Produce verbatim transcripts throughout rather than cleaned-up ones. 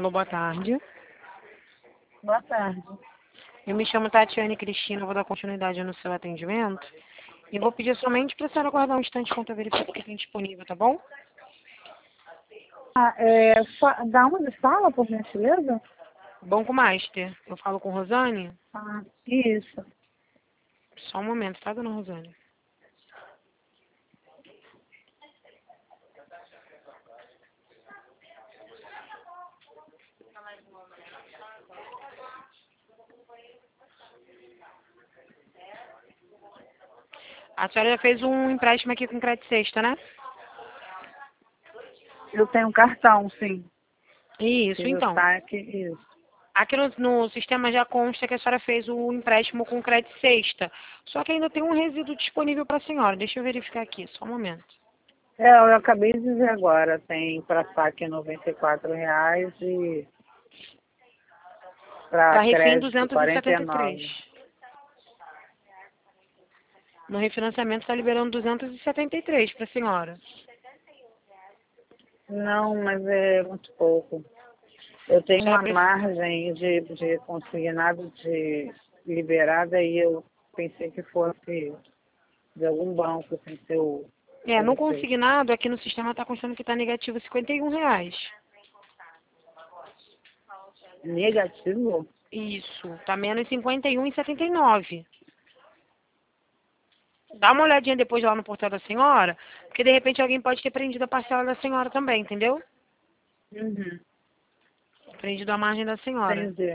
Alô, boa tarde. Boa tarde. Eu me chamo Tatiane Cristina, vou dar continuidade no seu atendimento. E vou pedir somente para a senhora aguardar um instante enquanto eu verifico o que tem disponível, tá bom? Ah, é, fa- da onde fala, por gentileza? Banco Master. Eu falo com Rosane? Ah, isso. Só um momento, tá, dona Rosane? A senhora já fez um empréstimo aqui com crédito sexta, né? Eu tenho um cartão, sim. Isso, Fiz o então. saque, isso. Aqui no, no sistema já consta que a senhora fez o empréstimo com crédito sexta. Só que ainda tem um resíduo disponível para a senhora. Deixa eu verificar aqui, só um momento. É, eu acabei de dizer agora, tem para saque noventa e quatro reais e para Para refim, crédito duzentos e quarenta e setenta e três. nove. No refinanciamento está liberando duzentos e setenta e três para a senhora. Não, mas é muito pouco. Eu tenho Já uma pref- margem de, de consignado de liberada e eu pensei que fosse de algum banco sem ser o É, de no vocês. consignado, aqui no sistema está constando que está negativo cinquenta e um reais. Negativo? Isso, está menos cinquenta e um e setenta e nove. Dá uma olhadinha depois lá no portal da senhora, porque de repente alguém pode ter prendido a parcela da senhora também, entendeu? Uhum. Prendido a margem da senhora, Entendi.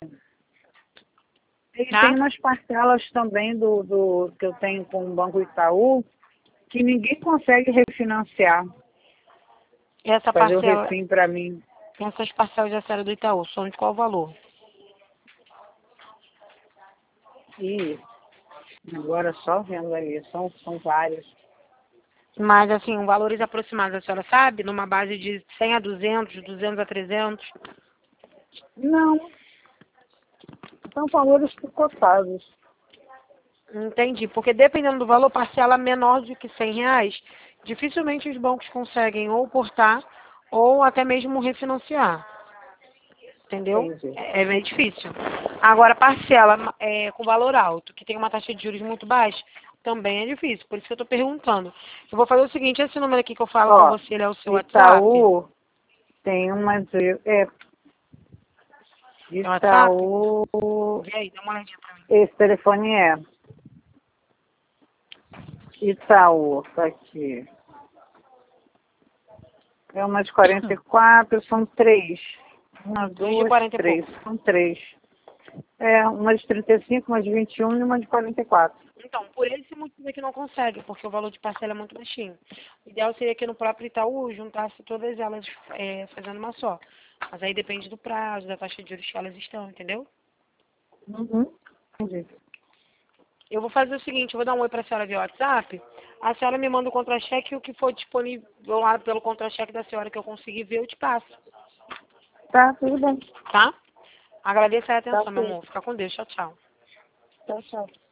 E tem tá? umas parcelas também do, do que eu tenho com o Banco Itaú que ninguém consegue refinanciar, Essa fazer o parcela, refim para mim. essas parcelas da série do Itaú, são de qual valor? E agora só vendo ali, são, são vários. Mas, assim, valores aproximados, a senhora sabe? Numa base de cem a duzentos, duzentos a trezentos? Não, são valores picotados. Entendi, porque dependendo do valor, parcela menor do que cem reais, dificilmente os bancos conseguem ou portar ou até mesmo refinanciar, entendeu? Entendi. É, é bem difícil. Agora, parcela é, com valor alto, que tem uma taxa de juros muito baixa, também é difícil, por isso que eu estou perguntando. Eu vou fazer o seguinte, esse número aqui que eu falo com Ó, você, ele é o seu WhatsApp? Itaú tem uma de. É, É o WhatsApp? Itaú. Vê aí, dá uma olhadinha pra mim. Esse telefone é Itaú, tá aqui. É uma de quarenta e quatro, são três. Uma, Dois de duas, quarenta e três, pouco. são três. É, uma de trinta e cinco, uma de vinte e um e uma de quarenta e quatro. Então, por esse motivo é que não consegue, porque o valor de parcela é muito baixinho. O ideal seria que no próprio Itaú juntasse todas elas é, fazendo uma só. Mas aí depende do prazo, da taxa de juros que elas estão, entendeu? Uhum. Entendi. Eu vou fazer o seguinte, eu vou dar um oi para a senhora via WhatsApp. A senhora me manda o contra-cheque e o que for disponível lá pelo contra-cheque da senhora que eu conseguir ver, eu te passo. Tá, tudo bem. Tá? Agradeço a Tá atenção, meu ok. amor. Fica com Deus. Tchau, tchau. Tchau, tchau.